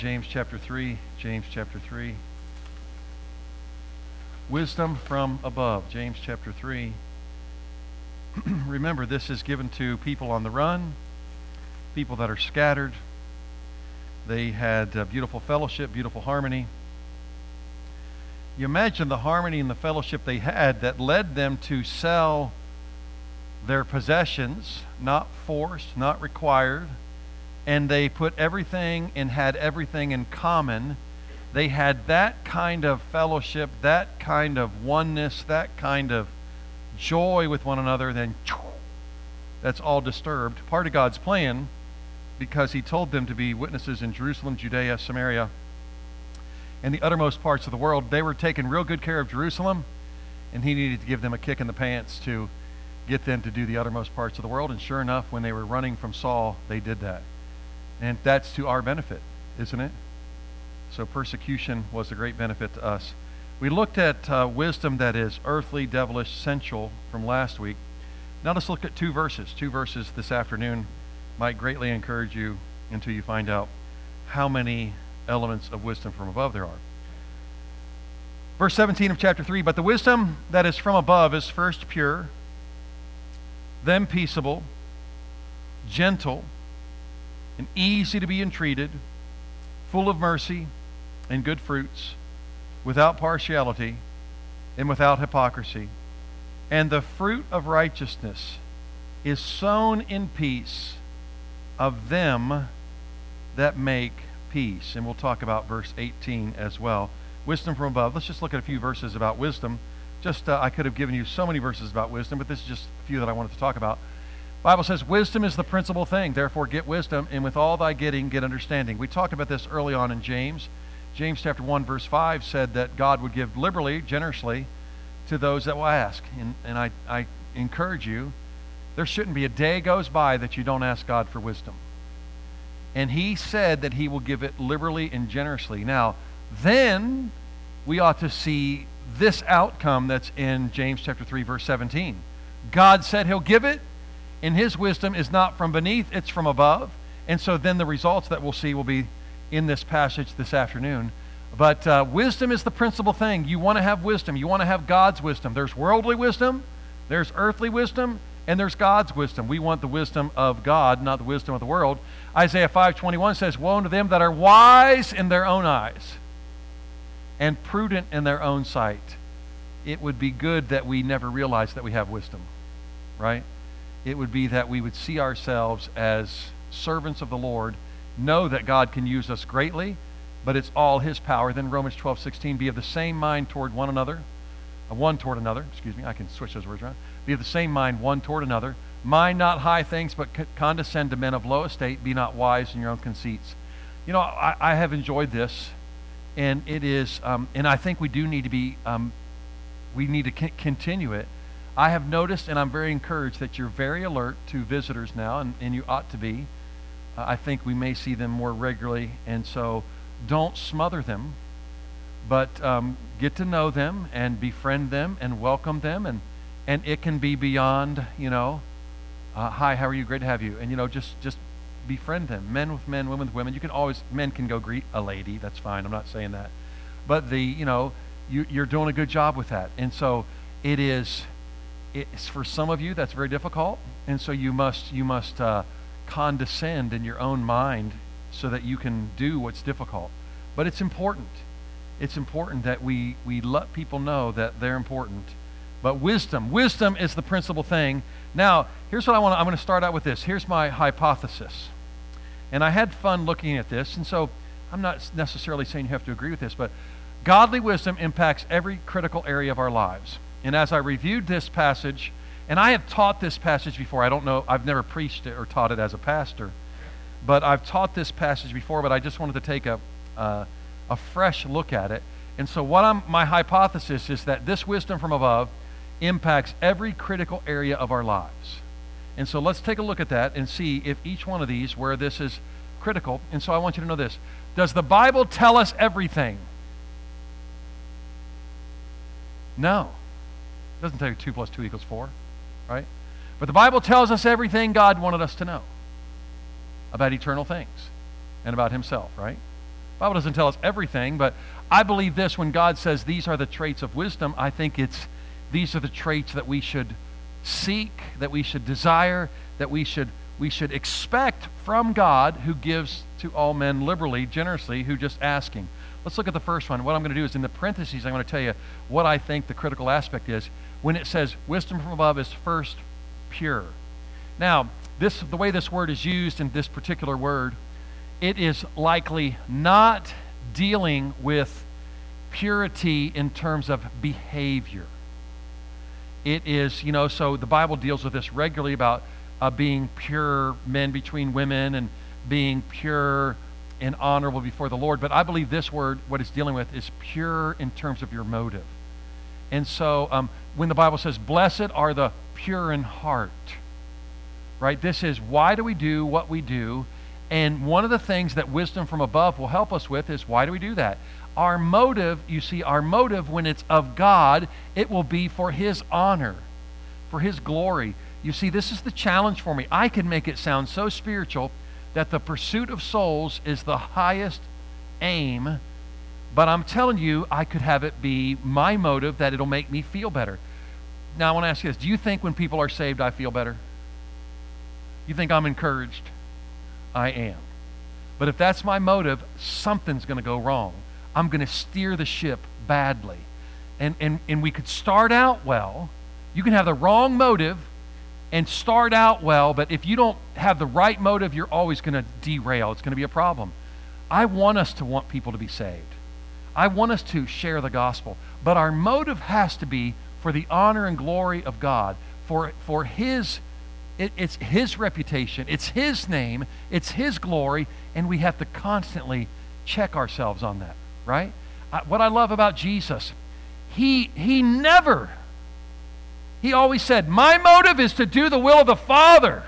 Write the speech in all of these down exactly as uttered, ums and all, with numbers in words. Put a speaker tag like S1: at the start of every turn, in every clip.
S1: James chapter three, James chapter three. Wisdom from above, James chapter three. Remember, this is given to people on the run, people that are scattered. They had uh, beautiful fellowship, beautiful harmony. You imagine the harmony and the fellowship they had that led them to sell their possessions, not forced, not required, and they put everything and had everything in common. They had that kind of fellowship, that kind of oneness, that kind of joy with one another. Then that's all disturbed. Part of God's plan, because he told them to be witnesses in Jerusalem, Judea, Samaria, and the uttermost parts of the world. They were taking real good care of Jerusalem, and he needed to give them a kick in the pants to get them to do the uttermost parts of the world. And sure enough, when they were running from Saul, they did that. And that's to our benefit, isn't it? So persecution was a great benefit to us. We looked at uh, wisdom that is earthly, devilish, sensual from last week. Now let's look at two verses. Two verses this afternoon might greatly encourage you until you find out how many elements of wisdom from above there are. Verse seventeen of chapter three, but the wisdom that is from above is first pure, then peaceable, gentle, and easy to be entreated, full of mercy and good fruits, without partiality and without hypocrisy. And the fruit of righteousness is sown in peace of them that make peace. And we'll talk about verse eighteen as well. Wisdom from above. Let's just look at a few verses about wisdom. Just uh, I could have given you so many verses about wisdom, but this is just a few that I wanted to talk about. Bible says, wisdom is the principal thing. Therefore, get wisdom, and with all thy getting, get understanding. We talked about this early on in James. James chapter one, verse five said that God would give liberally, generously, to those that will ask. And, and I, I encourage you, there shouldn't be a day goes by that you don't ask God for wisdom. And he said that he will give it liberally and generously. Now, then we ought to see this outcome that's in James chapter three, verse seventeen. God said he'll give it, and his wisdom is not from beneath, it's from above. And so then the results that we'll see will be in this passage this afternoon. But uh, wisdom is the principal thing. You want to have wisdom. You want to have God's wisdom. There's worldly wisdom, there's earthly wisdom, and there's God's wisdom. We want the wisdom of God, not the wisdom of the world. Isaiah five twenty-one says, woe unto them that are wise in their own eyes and prudent in their own sight. It would be good that we never realize that we have wisdom, right? It would be that we would see ourselves as servants of the Lord, know that God can use us greatly, but it's all his power. Then Romans twelve sixteen, be of the same mind toward one another, uh, one toward another, excuse me, I can switch those words around. Be of the same mind one toward another. Mind not high things, but c- condescend to men of low estate. Be not wise in your own conceits. You know, I, I have enjoyed this, and it is, um, and I think we do need to be, um, we need to c- continue it. I have noticed, and I'm very encouraged, that you're very alert to visitors now, and, and you ought to be. Uh, I think we may see them more regularly, and so don't smother them, but um, get to know them and befriend them and welcome them, and, and it can be beyond, you know, uh, hi, how are you? Great to have you. And, you know, just, just befriend them. Men with men, women with women. You can always, men can go greet a lady. That's fine. I'm not saying that. But the, you know, you, you're doing a good job with that. And so it is... It's for some of you that's very difficult, and so you must you must uh, condescend in your own mind so that you can do what's difficult. But it's important. It's important that we we let people know that they're important. But wisdom, wisdom is the principal thing. Now, here's what I want. I'm going to start out with this. Here's my hypothesis, and I had fun looking at this, and so I'm not necessarily saying you have to agree with this, but godly wisdom impacts every critical area of our lives. And as I reviewed this passage, and I have taught this passage before. I don't know, I've never preached it or taught it as a pastor, but I've taught this passage before, but I just wanted to take a uh, a fresh look at it. And so what I'm, my hypothesis is that this wisdom from above impacts every critical area of our lives. And so let's take a look at that and see if each one of these, where this is critical. And so I want you to know this. Does the Bible tell us everything? No. It doesn't tell you two plus two equals four, right? But the Bible tells us everything God wanted us to know about eternal things and about himself, right? Bible doesn't tell us everything, but I believe this: when God says these are the traits of wisdom, I think it's these are the traits that we should seek, that we should desire, that we should we should expect from God, who gives to all men liberally, generously, who just asking. Let's look at the first one. What I'm going to do is in the parentheses, I'm going to tell you what I think the critical aspect is when it says wisdom from above is first pure. Now, this the way this word is used in this particular word, it is likely not dealing with purity in terms of behavior. It is, you know, so the Bible deals with this regularly about uh, being pure men between women and being pure and honorable before the Lord. But I believe this word, what it's dealing with, is pure in terms of your motive. And so um, when the Bible says, blessed are the pure in heart, right? This is, why do we do what we do? And one of the things that wisdom from above will help us with is, why do we do that? Our motive, you see, our motive when it's of God, it will be for His honor, for His glory. You see, this is the challenge for me. I can make it sound so spiritual that the pursuit of souls is the highest aim, but I'm telling you, I could have it be my motive that it'll make me feel better. Now, I want to ask you this. Do you think when people are saved, I feel better? You think I'm encouraged? I am. But if that's my motive, something's going to go wrong. I'm going to steer the ship badly. And, and, and we could start out well. You can have the wrong motive and start out well, but if you don't have the right motive, you're always going to derail. It's going to be a problem. I want us to want people to be saved. I want us to share the gospel. But our motive has to be for the honor and glory of God, for, for His It, it's His reputation, it's His name, it's His glory, and we have to constantly check ourselves on that, right? I, what I love about Jesus, he, he never, He always said, my motive is to do the will of the Father.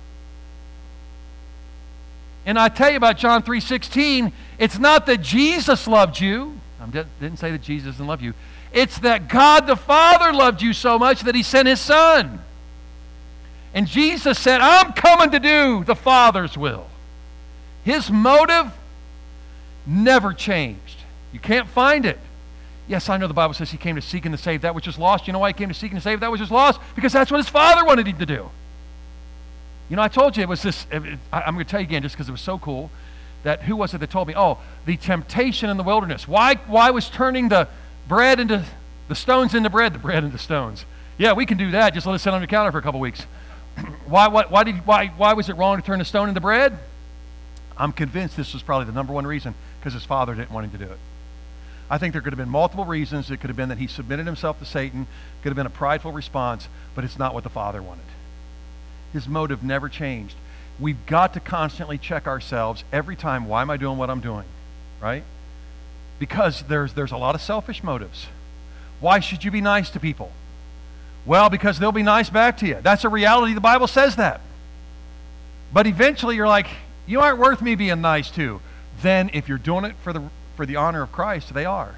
S1: And I tell you about John three sixteen, it's not that Jesus loved you. I didn't say that Jesus didn't love you. It's that God the Father loved you so much that He sent His Son. And Jesus said, I'm coming to do the Father's will. His motive never changed. You can't find it. Yes, I know the Bible says He came to seek and to save that which is lost. You know why He came to seek and to save that which is lost? Because that's what His Father wanted Him to do. You know, I told you it was this, it, I, I'm going to tell you again just because it was so cool, that who was it that told me? Oh, the temptation in the wilderness. Why, why was turning the bread into, the stones into bread, the bread into stones? Yeah, we can do that. Just let it sit on the counter for a couple weeks. Why, why, why, did, why, why was it wrong to turn a stone into bread? I'm convinced this was probably the number one reason, because His Father didn't want Him to do it. I think there could have been multiple reasons. It could have been that He submitted Himself to Satan. It could have been a prideful response, but it's not what the Father wanted. His motive never changed. We've got to constantly check ourselves every time, why am I doing what I'm doing, right? Because there's, there's a lot of selfish motives. Why should you be nice to people? Well, because they'll be nice back to you. That's a reality. The Bible says that. But eventually you're like, you aren't worth me being nice to. Then if you're doing it for the, for the honor of Christ, they are.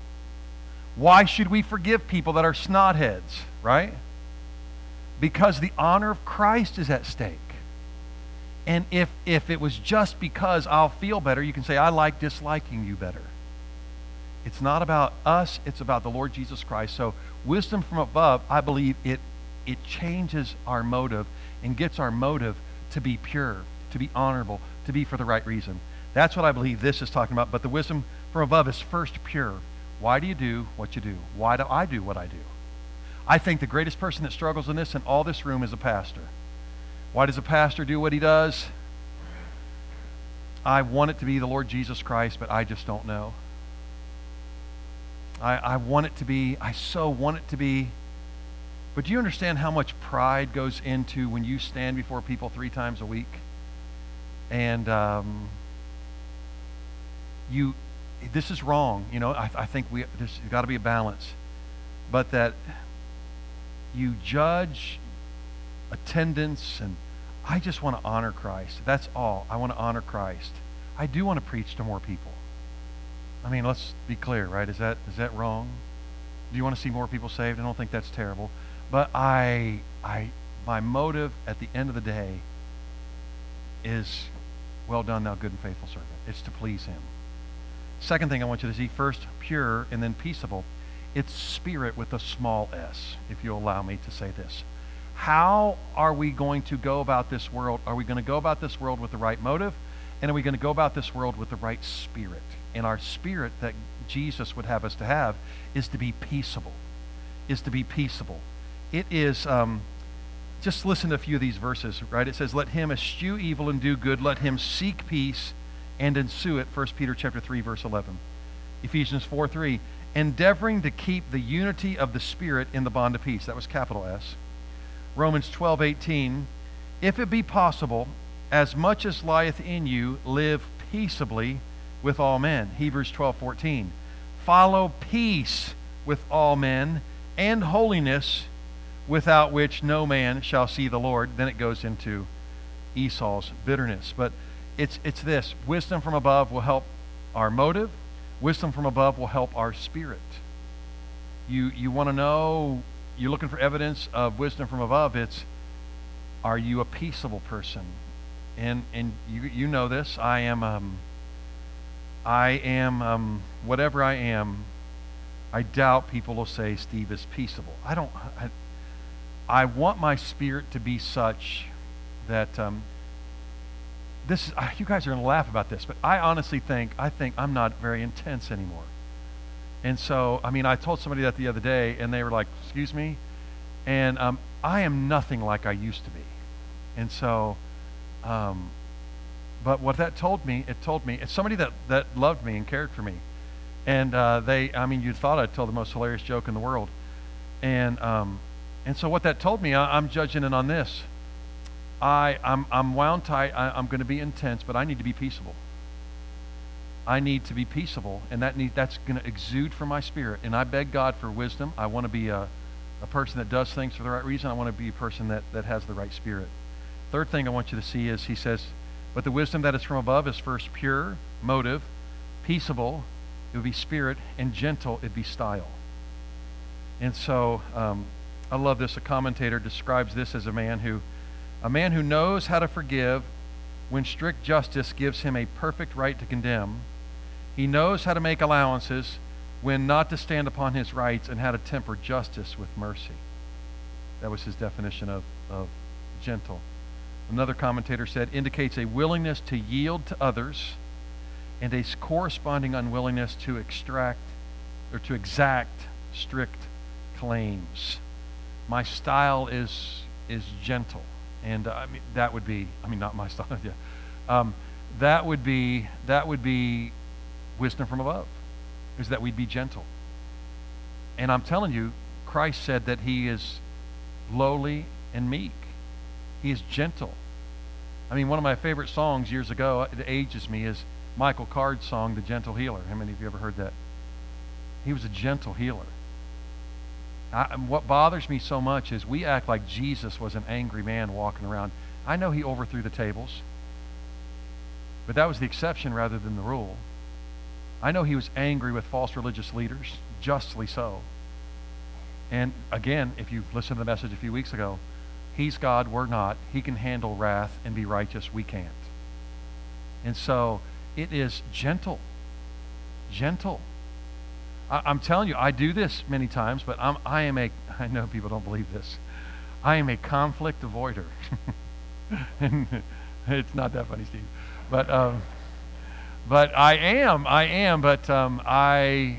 S1: Why should we forgive people that are snotheads, right? Because the honor of Christ is at stake. And if, if it was just because I'll feel better, you can say, I like disliking you better. It's not about us, it's about the Lord Jesus Christ. So wisdom from above, I believe it, it changes our motive and gets our motive to be pure, to be honorable, to be for the right reason. That's what I believe this is talking about. But the wisdom from above is first pure. Why do you do what you do? Why do I do what I do? I think the greatest person that struggles in this in all this room is a pastor. Why does a pastor do what he does? I want it to be the Lord Jesus Christ, but I just don't know. I, I want it to be, I so want it to be. But do you understand how much pride goes into when you stand before people three times a week? And um, you, this is wrong. You know, I, I think we there's got to be a balance. But that you judge attendance, and I just want to honor Christ. That's all. I want to honor Christ. I do want to preach to more people. I mean, let's be clear, right? Is that is that wrong? Do you want to see more people saved? I don't think that's terrible. But I, I, my motive at the end of the day is, well done, thou good and faithful servant. It's to please Him. Second thing I want you to see, first pure and then peaceable. It's spirit with a small s, if you'll allow me to say this. How are we going to go about this world? Are we going to go about this world with the right motive? And are we going to go about this world with the right spirit? And our spirit that Jesus would have us to have is to be peaceable. Is to be peaceable. It is, um, just listen to a few of these verses, right? It says, let him eschew evil and do good. Let him seek peace and ensue it. First Peter chapter three, verse eleven. Ephesians four three. Endeavoring to keep the unity of the Spirit in the bond of peace. That was capital S. Romans twelve eighteen. If it be possible, as much as lieth in you, live peaceably with all men. Hebrews twelve fourteen. Follow peace with all men and holiness, without which no man shall see the Lord. Then it goes into Esau's bitterness. But it's it's this. Wisdom from above will help our motive. Wisdom from above will help our spirit. You you want to know, you're looking for evidence of wisdom from above. It's, are you a peaceable person? And and you you know this. I am um, I am um, whatever I am. I doubt people will say Steve is peaceable. I don't. I, I want my spirit to be such that um, this. Uh, you guys are going to laugh about this, but I honestly think I think I'm not very intense anymore. And so, I mean, I told somebody that the other day, and they were like, "Excuse me," and um, I am nothing like I used to be. And so, um, but what that told me, it told me it's somebody that that loved me and cared for me. And uh, they, I mean, you thought I'd tell the most hilarious joke in the world. And um, and so what that told me, I, I'm judging it on this. I, I'm, I'm wound tight. I, I'm going to be intense, but I need to be peaceable. I need to be peaceable, and that need, that's going to exude from my spirit. And I beg God for wisdom. I want to be a, a person that does things for the right reason. I want to be a person that, that has the right spirit. Third thing I want you to see is he says, but the wisdom that is from above is first pure, motive, peaceable, it would be spirit, and gentle, it'd be style. And so um, I love this. A commentator describes this as a man who, a man who knows how to forgive when strict justice gives him a perfect right to condemn. He knows how to make allowances when not to stand upon his rights, and how to temper justice with mercy. That was his definition of, of gentle. Another commentator said, indicates a willingness to yield to others and a corresponding unwillingness to extract or to exact strict claims. My style is is gentle, and uh, I mean that would be I mean not my style. Yeah, um, that would be that would be wisdom from above, is that we'd be gentle. And I'm telling you, Christ said that he is lowly and meek. He is gentle. I mean, one of my favorite songs years ago, it ages me, is Michael Card's song, The Gentle Healer. How many of you ever heard that? He was a gentle healer. I, what bothers me so much is we act like Jesus was an angry man walking around. I know he overthrew the tables, but that was the exception rather than the rule. I know he was angry with false religious leaders, justly so. And again, if you've listened to the message a few weeks ago, he's God, we're not. He can handle wrath and be righteous, we can't. And so it is gentle. Gentle. I, I'm telling you, I do this many times, but I'm, I am a, I know people don't believe this, I am a conflict avoider. And it's not that funny, Steve. But, um, but I am, I am, but um, I,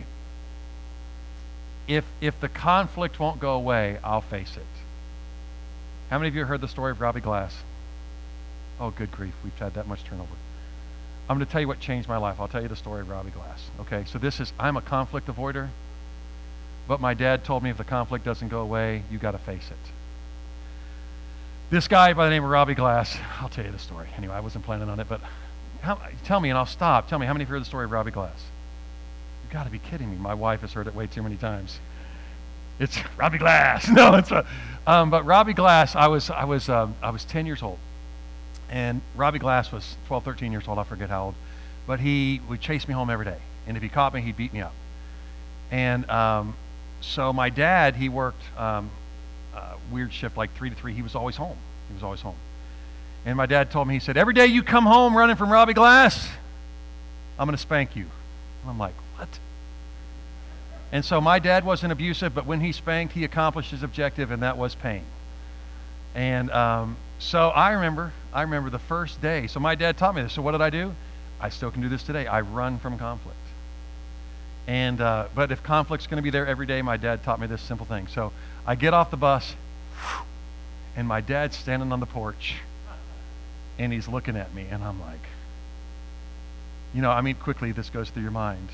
S1: if, if the conflict won't go away, I'll face it. How many of you heard the story of Robbie Glass? Oh, good grief, we've had that much turnover. I'm going to tell you what changed my life. I'll tell you the story of Robbie Glass. Okay, so this is, I'm a conflict avoider, but my dad told me if the conflict doesn't go away, you got to face it. This guy by the name of Robbie Glass, I'll tell you the story. Anyway, I wasn't planning on it, but how, tell me and I'll stop. Tell me, how many of you heard the story of Robbie Glass? You got to be kidding me. My wife has heard it way too many times. It's Robbie Glass. No, it's a, um, but Robbie Glass, I was, I was, um, I was ten years old. And Robbie Glass was twelve, thirteen years old, I forget how old. But he would chase me home every day. And if he caught me, he'd beat me up. And um, so my dad, he worked um, a weird shift, like three to three. He was always home. He was always home. And my dad told me, he said, every day you come home running from Robbie Glass, I'm going to spank you. And I'm like, what? And so my dad wasn't abusive, but when he spanked, he accomplished his objective, and that was pain. And um, so I remember, I remember the first day. So my dad taught me this. So what did I do? I still can do this today. I run from conflict. And uh, but if conflict's going to be there every day, my dad taught me this simple thing. So I get off the bus, and my dad's standing on the porch, and he's looking at me, and I'm like, you know, I mean, quickly this goes through your mind.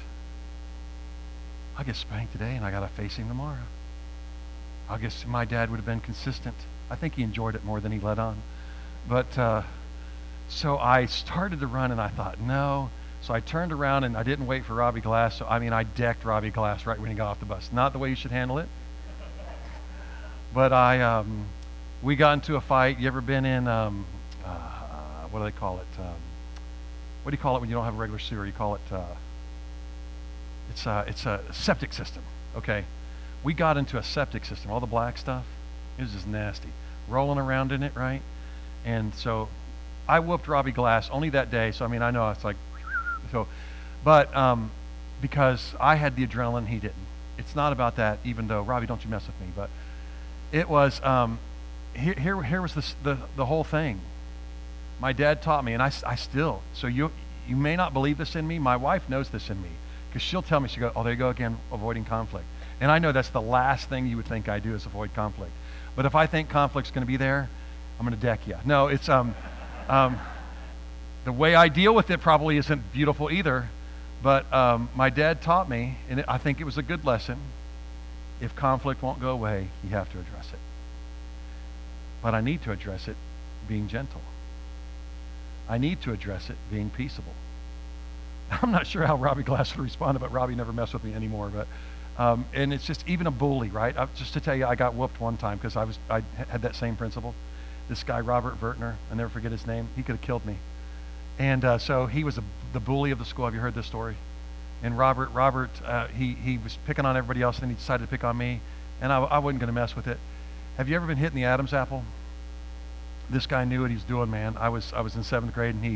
S1: I get spanked today, and I got to face him tomorrow. I guess my dad would have been consistent. I think he enjoyed it more than he let on. But uh, so I started to run, and I thought, no. So I turned around, and I didn't wait for Robbie Glass. So I mean, I decked Robbie Glass right when he got off the bus. Not the way you should handle it. But I, um, we got into a fight. You ever been in, um, uh, what do they call it? Um, what do you call it when you don't have a regular sewer? You call it, uh, it's, a, it's a septic system, okay? We got into a septic system, all the black stuff. It was just nasty. Rolling around in it, right? And so I whooped Robbie Glass only that day. So, I mean, I know it's like, so, but um, because I had the adrenaline, he didn't. It's not about that, even though, Robbie, don't you mess with me. But it was, um, here, here, here was this, the, the whole thing. My dad taught me, and I, I still, so you, you may not believe this in me. My wife knows this in me, because she'll tell me, she'll go, oh, there you go again, avoiding conflict. And I know that's the last thing you would think I do is avoid conflict. But if I think conflict's going to be there, I'm going to deck you. No, it's, um, um, the way I deal with it probably isn't beautiful either, but um, my dad taught me, and it, I think it was a good lesson, if conflict won't go away, you have to address it. But I need to address it being gentle. I need to address it being peaceable. I'm not sure how Robbie Glass would respond, but Robbie never messed with me anymore. But um, and it's just even a bully, right? I, just to tell you, I got whooped one time because I was I had that same principle. This guy Robert Vertner, I never forget his name. He could have killed me. And uh, so he was a, the bully of the school. Have you heard this story? And Robert, Robert, uh, he he was picking on everybody else, and then he decided to pick on me, and I, I wasn't going to mess with it. Have you ever been hit in the Adam's apple? This guy knew what he was doing, man. I was I was in seventh grade, and he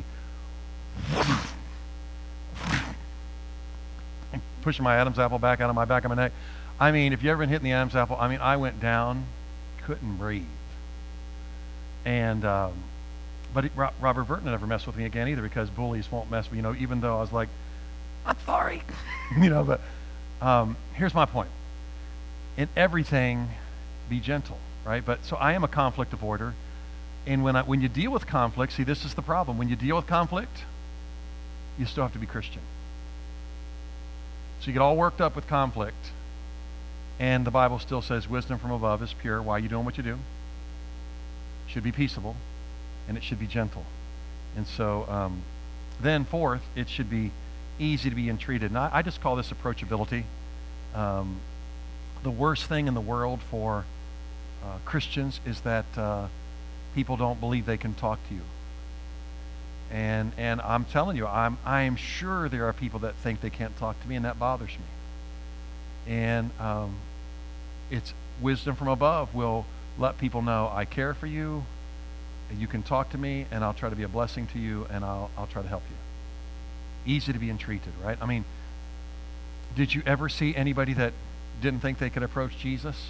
S1: pushing my Adam's apple back out of my back of my neck. I mean, if you ever been hit in the Adam's apple, I mean, I went down, couldn't breathe. And um, but it, Ro- Robert Vertner never messed with me again either, because bullies won't mess with, you know, even though I was like, I'm sorry, you know. But um, here's my point: in everything, be gentle, right? But so I am a conflict avoider. And when I, when you deal with conflict, see, this is the problem. When you deal with conflict, you still have to be Christian. So you get all worked up with conflict, and the Bible still says wisdom from above is pure. Why are you doing what you do? It should be peaceable, and it should be gentle. And so um, then fourth, it should be easy to be entreated. And I, I just call this approachability. Um, the worst thing in the world for uh, Christians is that uh, people don't believe they can talk to you. And and I'm telling you, I'm I am sure there are people that think they can't talk to me, and that bothers me. And um, it's wisdom from above will let people know I care for you, and you can talk to me, and I'll try to be a blessing to you, and I'll I'll try to help you. Easy to be entreated, right? I mean, did you ever see anybody that didn't think they could approach Jesus?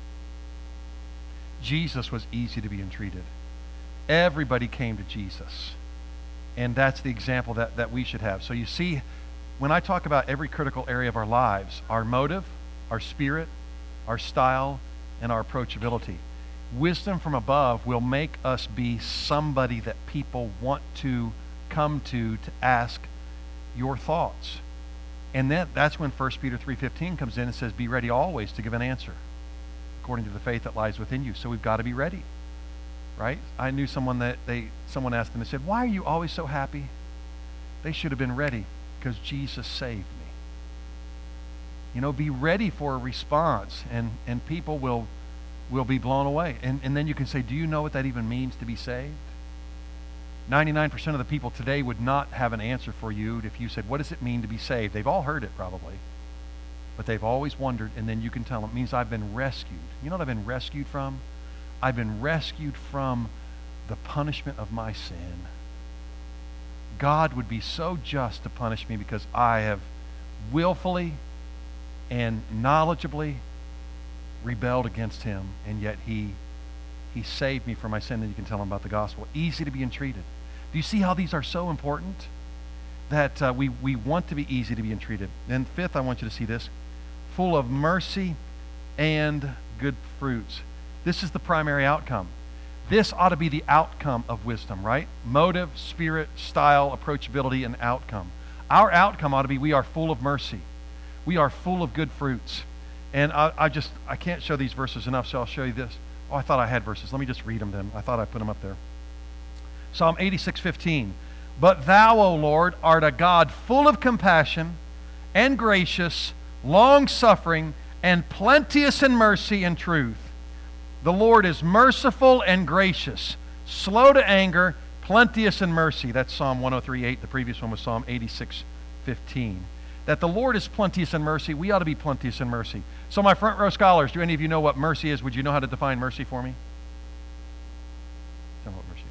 S1: Jesus was easy to be entreated. Everybody came to Jesus. And that's the example that, that we should have. So you see, when I talk about every critical area of our lives, our motive, our spirit, our style, and our approachability, wisdom from above will make us be somebody that people want to come to to ask your thoughts. And then that's when First Peter three fifteen comes in and says, be ready always to give an answer according to the faith that lies within you. So we've got to be ready, right? I knew someone that they, someone asked them, they said, why are you always so happy? They should have been ready because Jesus saved me. You know, be ready for a response, and, and people will, will be blown away. And, and then you can say, do you know what that even means to be saved? ninety-nine percent of the people today would not have an answer for you if you said, what does it mean to be saved? They've all heard it probably. But they've always wondered, and then you can tell them, it means I've been rescued. You know what I've been rescued from? I've been rescued from the punishment of my sin. God would be so just to punish me because I have willfully and knowledgeably rebelled against him, and yet he he saved me from my sin, and you can tell him about the gospel. Easy to be entreated. Do you see how these are so important? That uh, we, we want to be easy to be entreated. Then fifth, I want you to see this. Full of mercy and good fruits. This is the primary outcome. This ought to be the outcome of wisdom, right? Motive, spirit, style, approachability, and outcome. Our outcome ought to be we are full of mercy. We are full of good fruits. And I, I just, I can't show these verses enough, so I'll show you this. Oh, I thought I had verses. Let me just read them then. I thought I put them up there. Psalm eighty-six fifteen. But thou, O Lord, art a God full of compassion and gracious, long-suffering, and plenteous in mercy and truth. The Lord is merciful and gracious, slow to anger, plenteous in mercy. That's Psalm one oh three eight. The previous one was Psalm eighty-six fifteen. That the Lord is plenteous in mercy. We ought to be plenteous in mercy. So my front row scholars, do any of you know what mercy is? Would you know how to define mercy for me? Tell me what mercy is.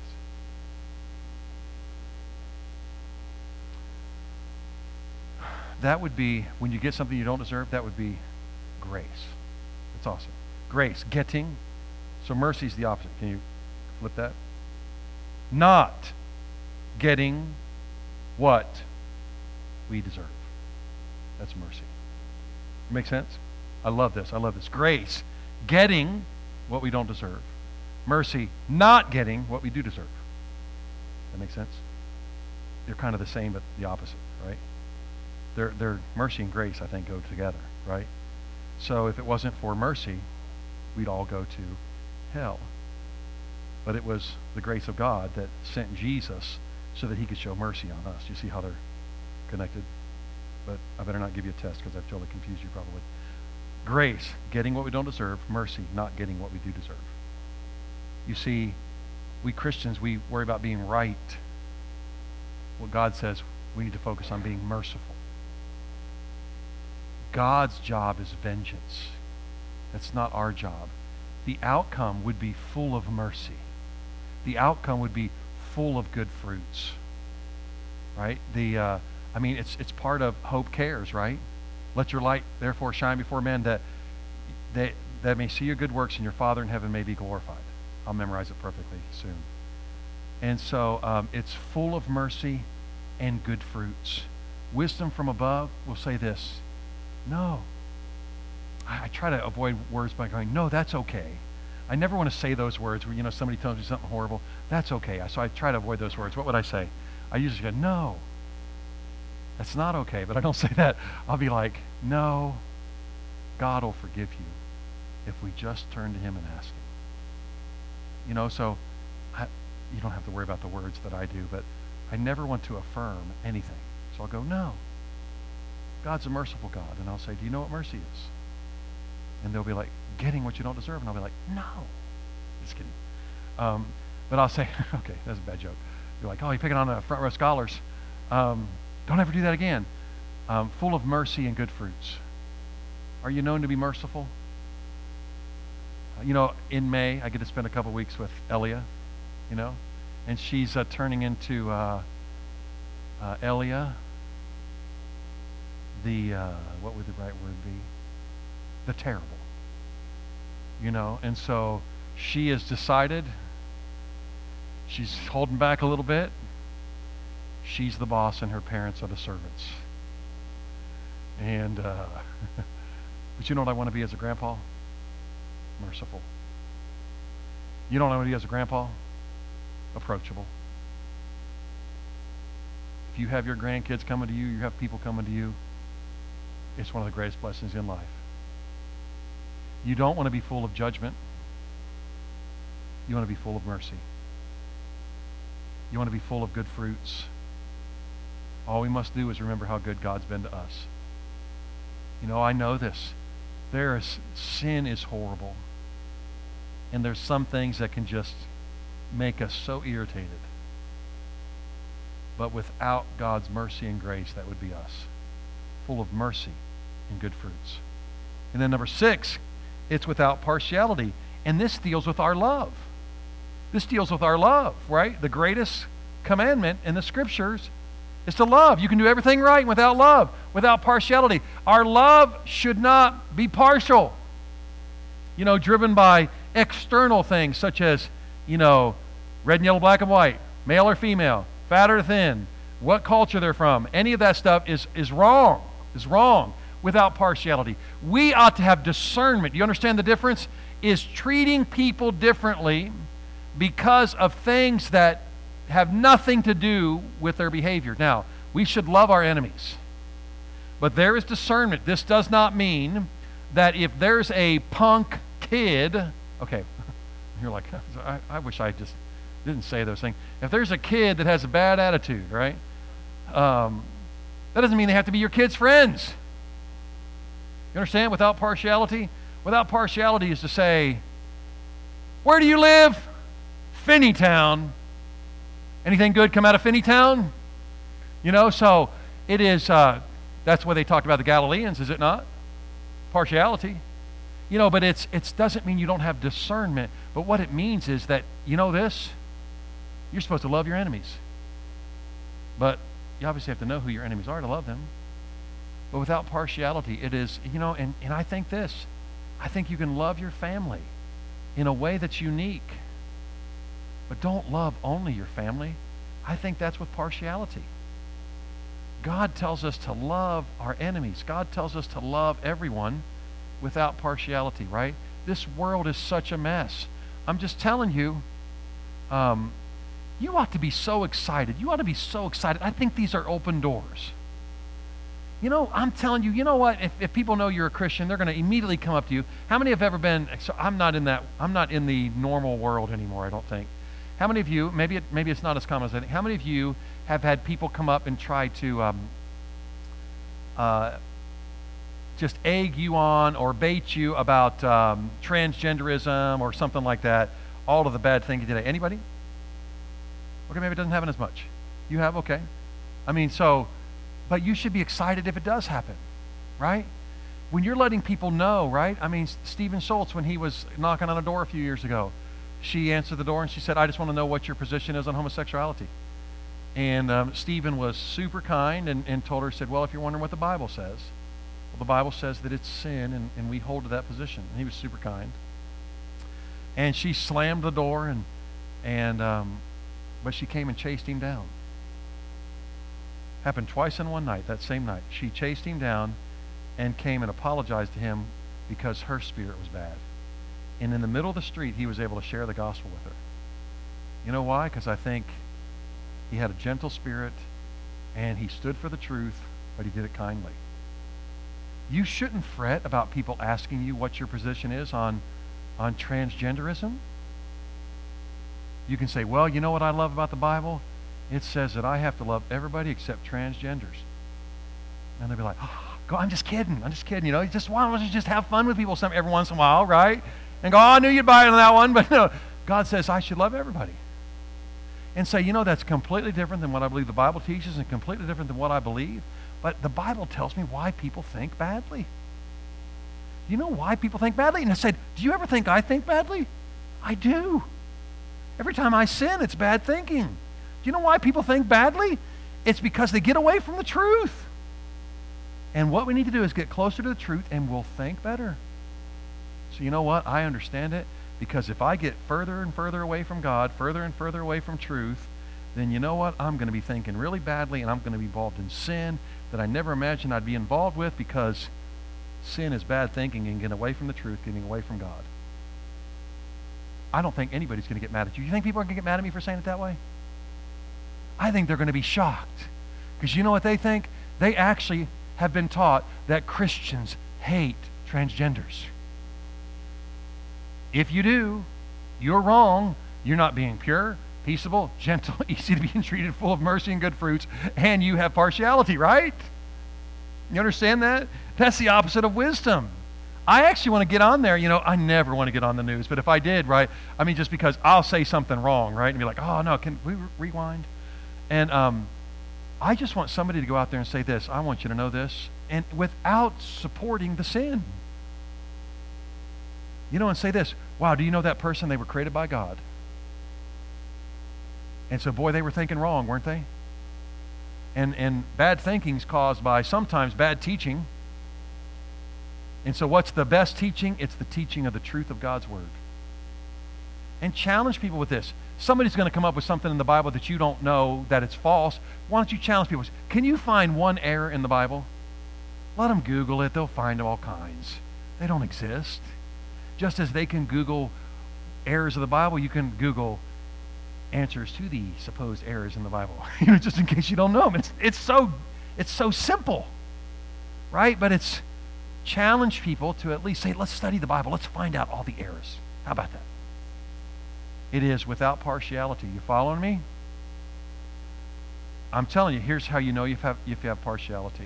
S1: That would be, when you get something you don't deserve, that would be grace. That's awesome. Grace, getting. So mercy is the opposite. Can you flip that? Not getting what we deserve. That's mercy. Make sense? I love this. I love this. Grace, getting what we don't deserve. Mercy, not getting what we do deserve. That makes sense? They're kind of the same, but the opposite, right? They're, they're mercy and grace, I think, go together, right? So if it wasn't for mercy, we'd all go to hell. But it was the grace of God that sent Jesus so that he could show mercy on us. You see how they're connected? But I better not give you a test because I've totally confused you probably. Grace, getting what we don't deserve. Mercy, not getting what we do deserve. You see, we Christians, we worry about being right. What God says, we need to focus on being merciful. God's job is vengeance. That's not our job. The outcome would be full of mercy. The outcome would be full of good fruits. Right? The uh, I mean, it's it's part of Hope Cares, right? Let your light therefore shine before men that they that may see your good works and your Father in heaven may be glorified. I'll memorize it perfectly soon. And so um, it's full of mercy and good fruits. Wisdom from above will say this. No. I, I try to avoid words by going, no, that's okay. I never want to say those words where, you know, somebody tells me something horrible. That's okay. So I try to avoid those words. What would I say? I usually go, no. That's not okay. But I don't say that. I'll be like, no, God will forgive you if we just turn to him and ask him. You know, so I, you don't have to worry about the words that I do, but I never want to affirm anything. So I'll go, no. God's a merciful God. And I'll say, do you know what mercy is? And they'll be like, getting what you don't deserve. And I'll be like, no. Just kidding. Um, but I'll say, okay, that's a bad joke. You're like, oh, you're picking on the front row scholars. Um, don't ever do that again. Um, full of mercy and good fruits. Are you known to be merciful? Uh, you know, in May, I get to spend a couple weeks with Elia, you know, and she's uh, turning into uh, uh, Elia, the, uh, what would the right word be? The terrible. You know, and so she has decided she's holding back a little bit. She's the boss and her parents are the servants. And, uh, but you know what I want to be as a grandpa? Merciful. You know what I want to be as a grandpa? Approachable. If you have your grandkids coming to you, you have people coming to you, it's one of the greatest blessings in life. You don't want to be full of judgment. You want to be full of mercy. You want to be full of good fruits. All we must do is remember how good God's been to us. You know, I know this. There is, sin is horrible. And there's some things that can just make us so irritated. But without God's mercy and grace, that would be us. Full of mercy and good fruits. And then number six, it's without partiality. And this deals with our love. This deals with our love, right? The greatest commandment in the scriptures It's to love. You can do everything right without love, without partiality. Our love should not be partial. You know, driven by external things such as, you know, red and yellow, black and white, male or female, fat or thin, what culture they're from. Any of that stuff is, is wrong, is wrong without partiality. We ought to have discernment. You understand the difference? Is treating people differently because of things that have nothing to do with their behavior. Now, we should love our enemies, but there is discernment. This does not mean that if there's a punk kid, okay, you're like, I, I wish I just didn't say those things. If there's a kid that has a bad attitude, right, um, that doesn't mean they have to be your kid's friends. You understand? Without partiality? Without partiality is to say, where do you live? Finneytown. Anything good come out of Finneytown? You know, so it is, uh, that's why they talked about the Galileans, is it not? Partiality. You know, but it's it doesn't mean you don't have discernment. But what it means is that, you know this? You're supposed to love your enemies. But you obviously have to know who your enemies are to love them. But without partiality, it is, you know, and, and I think this, I think you can love your family in a way that's unique. But don't love only your family. I think that's with partiality. God tells us to love our enemies. God tells us to love everyone without partiality, right? This world is such a mess. I'm just telling you, um, you ought to be so excited. You ought to be so excited. I think these are open doors. You know, I'm telling you, you know what? If, if people know you're a Christian, they're going to immediately come up to you. How many have ever been, so I'm not in that, I'm not in the normal world anymore, I don't think. How many of you, maybe it, maybe it's not as common as I think, how many of you have had people come up and try to um, uh, just egg you on or bait you about um, transgenderism or something like that, all of the bad things you did? Anybody? Okay, maybe it doesn't happen as much. You have? Okay. I mean, so, but you should be excited if it does happen, right? When you're letting people know, right? I mean, Stephen Schultz, when he was knocking on a door a few years ago, she answered the door and she said, I just want to know what your position is on homosexuality. And um, Stephen was super kind and, and told her, said, well, if you're wondering what the Bible says, well, the Bible says that it's sin, and, and we hold to that position. And he was super kind. And she slammed the door, and and um, but she came and chased him down. Happened twice in one night, that same night. She chased him down and came and apologized to him because her spirit was bad. And in the middle of the street, he was able to share the gospel with her. You know why? Because I think he had a gentle spirit, and he stood for the truth, but he did it kindly. You shouldn't fret about people asking you what your position is on, on transgenderism. You can say, well, you know what I love about the Bible? It says that I have to love everybody except transgenders. And they'll be like, oh, go, I'm just kidding. I'm just kidding. You know, just why don't you just have fun with people some every once in a while, right? And go, oh, I knew you'd buy it on that one. But no, God says I should love everybody. And say, you know, that's completely different than what I believe the Bible teaches and completely different than what I believe. But the Bible tells me why people think badly. You know why people think badly? And I said, do you ever think I think badly? I do. Every time I sin, it's bad thinking. Do you know why people think badly? It's because they get away from the truth. And what we need to do is get closer to the truth, and we'll think better. So you know what? I understand it, because if I get further and further away from God, further and further away from truth, then you know what? I'm going to be thinking really badly, and I'm going to be involved in sin that I never imagined I'd be involved with, because sin is bad thinking and getting away from the truth, getting away from God. I don't think anybody's going to get mad at you. You think people are going to get mad at me for saying it that way? I think they're going to be shocked. Because you know what they think? They actually have been taught that Christians hate transgenders. If you do, you're wrong. You're not being pure, peaceable, gentle, easy to be entreated, full of mercy and good fruits, and you have partiality, right? You understand that? That's the opposite of wisdom. I actually want to get on there. You know, I never want to get on the news, but if I did, right, I mean, just because I'll say something wrong, right, and be like, oh, no, can we re- rewind? And um, I just want somebody to go out there and say this. I want you to know this, and without supporting the sin. You know, and say this. Wow, do you know that person? They were created by God. And so, boy, they were thinking wrong, weren't they? And, and bad thinking is caused by sometimes bad teaching. And so what's the best teaching? It's the teaching of the truth of God's Word. And challenge people with this. Somebody's going to come up with something in the Bible that you don't know that it's false. Why don't you challenge people? Can you find one error in the Bible? Let them Google it. They'll find all kinds. They don't exist. Just as they can Google errors of the Bible, you can Google answers to the supposed errors in the Bible. You know, just in case you don't know them. It's, it's so it's so simple, right? But it's challenge people to at least say, let's study the Bible. Let's find out all the errors. How about that? It is without partiality. You following me? I'm telling you, here's how you know if you have, if you have partiality.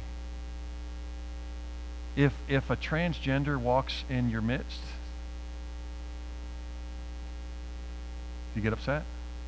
S1: If, if a transgender walks in your midst, do you get upset?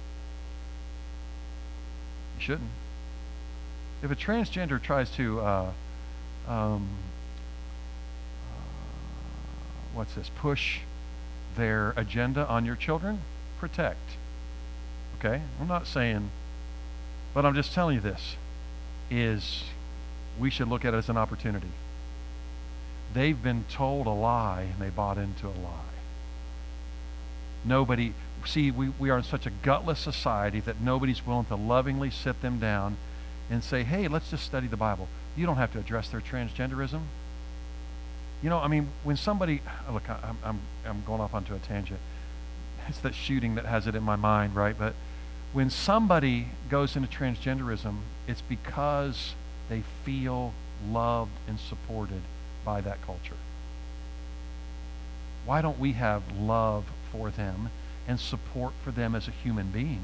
S1: You shouldn't. If a transgender tries to, uh, um, uh, what's this, push their agenda on your children, protect. Okay? I'm not saying, but I'm just telling you this, is we should look at it as an opportunity. They've been told a lie and they bought into a lie. Nobody, see, we, we are in such a gutless society that nobody's willing to lovingly sit them down and say, hey, let's just study the Bible. You don't have to address their transgenderism. You know, I mean, when somebody, look, I, I'm, I'm going off onto a tangent. It's that shooting that has it in my mind, right? But when somebody goes into transgenderism, it's because they feel loved and supported by that culture. Why don't we have love for them and support for them as a human being,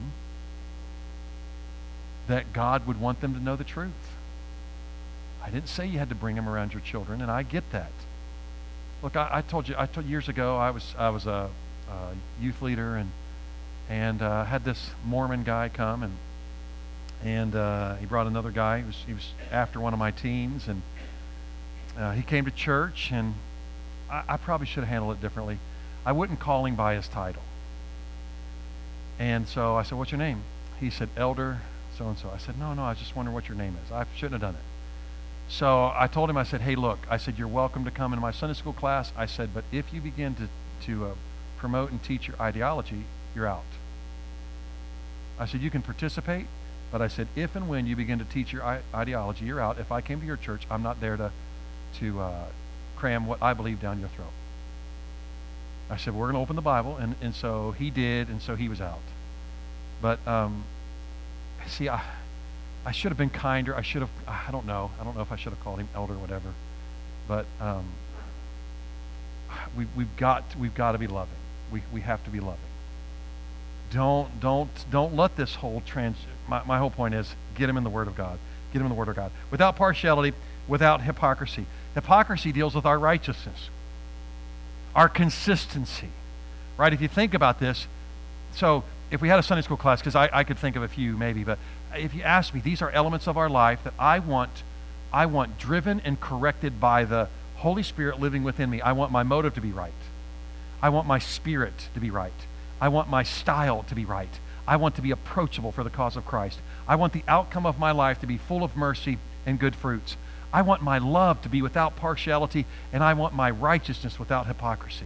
S1: that God would want them to know the truth? I didn't say you had to bring them around your children, and I get that. Look, I, I told you, I told years ago, I was I was a, a youth leader, and and uh, had this Mormon guy come, and and uh, he brought another guy. He was he was after one of my teens, and uh, he came to church, and I, I probably should have handled it differently. I wouldn't call him by his title. And so I said, "What's your name?" He said, "Elder so and so." I said, "No, no, I was just wondering what your name is. I shouldn't have done it." So I told him, I said, "Hey, look," I said, "you're welcome to come into my Sunday school class." I said, "But if you begin to, to uh, promote and teach your ideology, you're out." I said, "You can participate, but I said, if and when you begin to teach your I- ideology, you're out. If I came to your church, I'm not there to, to uh, cram what I believe down your throat." I said, "We're going to open the Bible," and, and so he did, and so he was out. But, um, see, I... I should have been kinder. I should have, I don't know. I don't know if I should have called him elder or whatever. But um, we, we've got we've got to be loving. We we have to be loving. Don't don't don't let this whole trans. My, my whole point is get him in the Word of God. Get him in the Word of God. Without partiality, without hypocrisy. Hypocrisy deals with our righteousness, our consistency, right? If you think about this, so if we had a Sunday school class, because I, I could think of a few maybe, but if you ask me, these are elements of our life that I want, I want driven and corrected by the Holy Spirit living within me. I want my motive to be right. I want my spirit to be right. I want my style to be right. I want to be approachable for the cause of Christ. I want the outcome of my life to be full of mercy and good fruits. I want my love to be without partiality, and I want my righteousness without hypocrisy.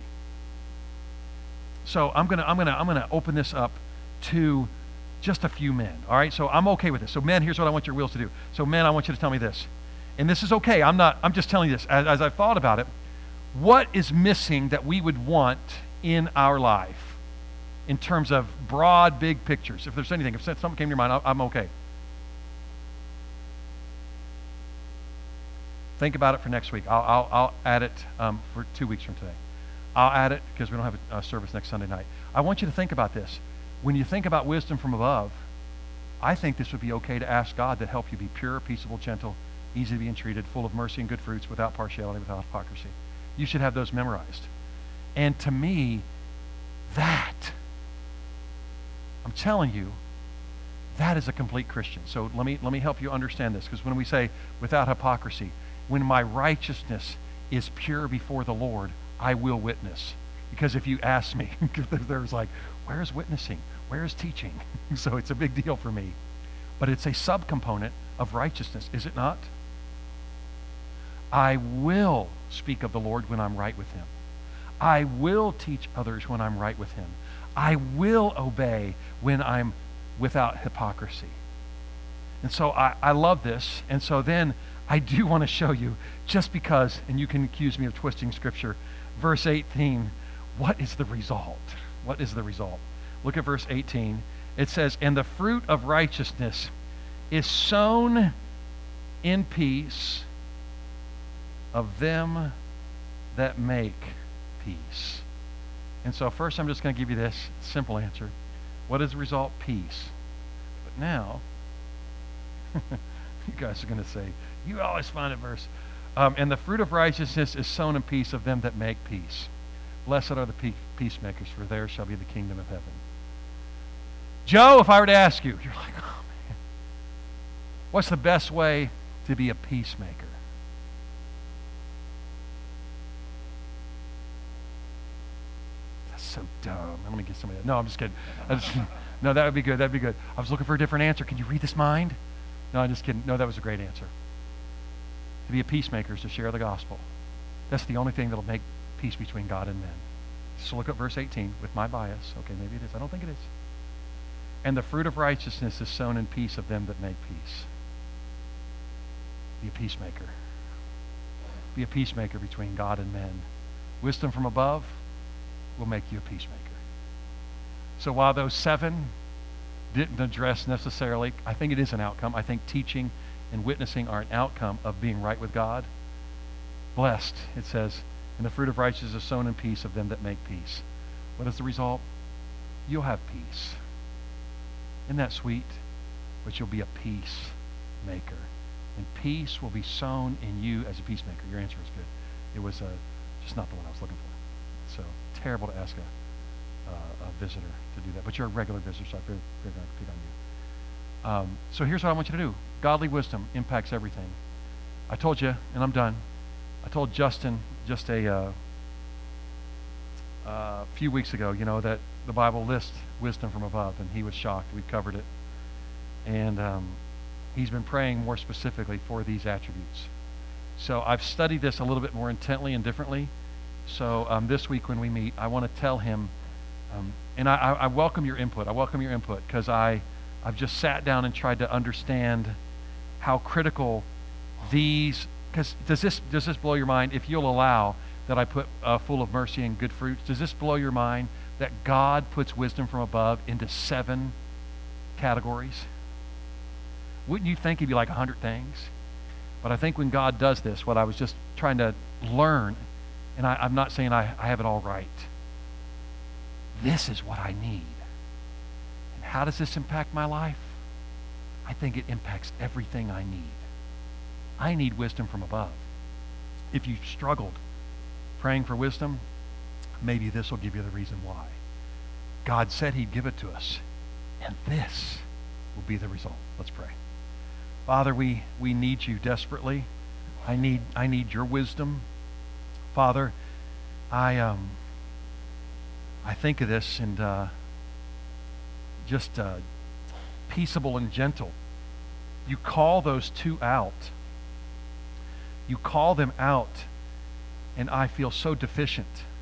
S1: So I'm gonna, I'm gonna, I'm gonna open this up to just a few men, all right? So I'm okay with this. So men, here's what I want your wheels to do. So men, I want you to tell me this. And this is okay. I'm not, I'm just telling you this. As, as I've thought about it, what is missing that we would want in our life in terms of broad, big pictures? If there's anything, if something came to your mind, I'm okay. Think about it for next week. I'll, I'll, I'll add it um, for two weeks from today. I'll add it because we don't have a, a service next Sunday night. I want you to think about this. When you think about wisdom from above, I think this would be okay to ask God to help you be pure, peaceable, gentle, easy to be entreated, full of mercy and good fruits, without partiality, without hypocrisy. You should have those memorized. And to me, that, I'm telling you, that is a complete Christian. So let me let me help you understand this, because when we say without hypocrisy, when my righteousness is pure before the Lord, I will witness. Because if you ask me, there's like, where's witnessing? Where's teaching? So it's a big deal for me. But it's a subcomponent of righteousness, is it not? I will speak of the Lord when I'm right with him. I will teach others when I'm right with him. I will obey when I'm without hypocrisy. And so I, I love this. And so then I do want to show you, just because, and you can accuse me of twisting Scripture, verse eighteen, what is the result? What is the result? Look at verse eighteen. It says, and the fruit of righteousness is sown in peace of them that make peace. And so first I'm just going to give you this simple answer. What is the result? Peace. But now, you guys are going to say, you always find a verse. Um, and the fruit of righteousness is sown in peace of them that make peace. Blessed are the pe- peacemakers, for theirs shall be the kingdom of heaven. Joe, if I were to ask you, you're like, oh man, what's the best way to be a peacemaker? That's so dumb. Let me get somebody else. No, I'm just kidding. I just, no, that would be good. That'd be good. I was looking for a different answer. Can you read this mind? No, I'm just kidding. No, that was a great answer. To be a peacemaker is to share the gospel. That's the only thing that'll make peace between God and men. So look at verse eighteen with my bias. Okay, maybe it is. I don't think it is. And the fruit of righteousness is sown in peace of them that make peace. Be a peacemaker. Be a peacemaker between God and men. Wisdom from above will make you a peacemaker. So while those seven didn't address necessarily, I think it is an outcome. I think teaching and witnessing are an outcome of being right with God. Blessed, it says, and the fruit of righteousness is sown in peace of them that make peace. What is the result? You'll have peace. Isn't that sweet? But you'll be a peacemaker. And peace will be sown in you as a peacemaker. Your answer is good. It was uh, just not the one I was looking for. So terrible to ask a, uh, a visitor to do that. But you're a regular visitor, so I figured I could pick on you. Um, so here's what I want you to do. Godly wisdom impacts everything. I told you, and I'm done, I told Justin just a uh, uh, few weeks ago, you know, that the Bible lists wisdom from above, and he was shocked. We covered it. And um, he's been praying more specifically for these attributes. So I've studied this a little bit more intently and differently. So um, this week when we meet, I want to tell him, um, and I, I welcome your input. I welcome your input because I, I've just sat down and tried to understand how critical these, because does this, does this blow your mind? If you'll allow that I put uh, full of mercy and good fruits, does this blow your mind that God puts wisdom from above into seven categories? Wouldn't you think he'd be like a hundred things? But I think when God does this, what I was just trying to learn, and I, I'm not saying I, I have it all right, this is what I need. And how does this impact my life? I think it impacts everything I need. I need wisdom from above. If you struggled praying for wisdom, maybe this will give you the reason why. God said he'd give it to us, and this will be the result. Let's pray. Father, we, we need you desperately. I need I need your wisdom. Father, I um I think of this and uh, just uh, peaceable and gentle. You call those two out. You call them out, and I feel so deficient.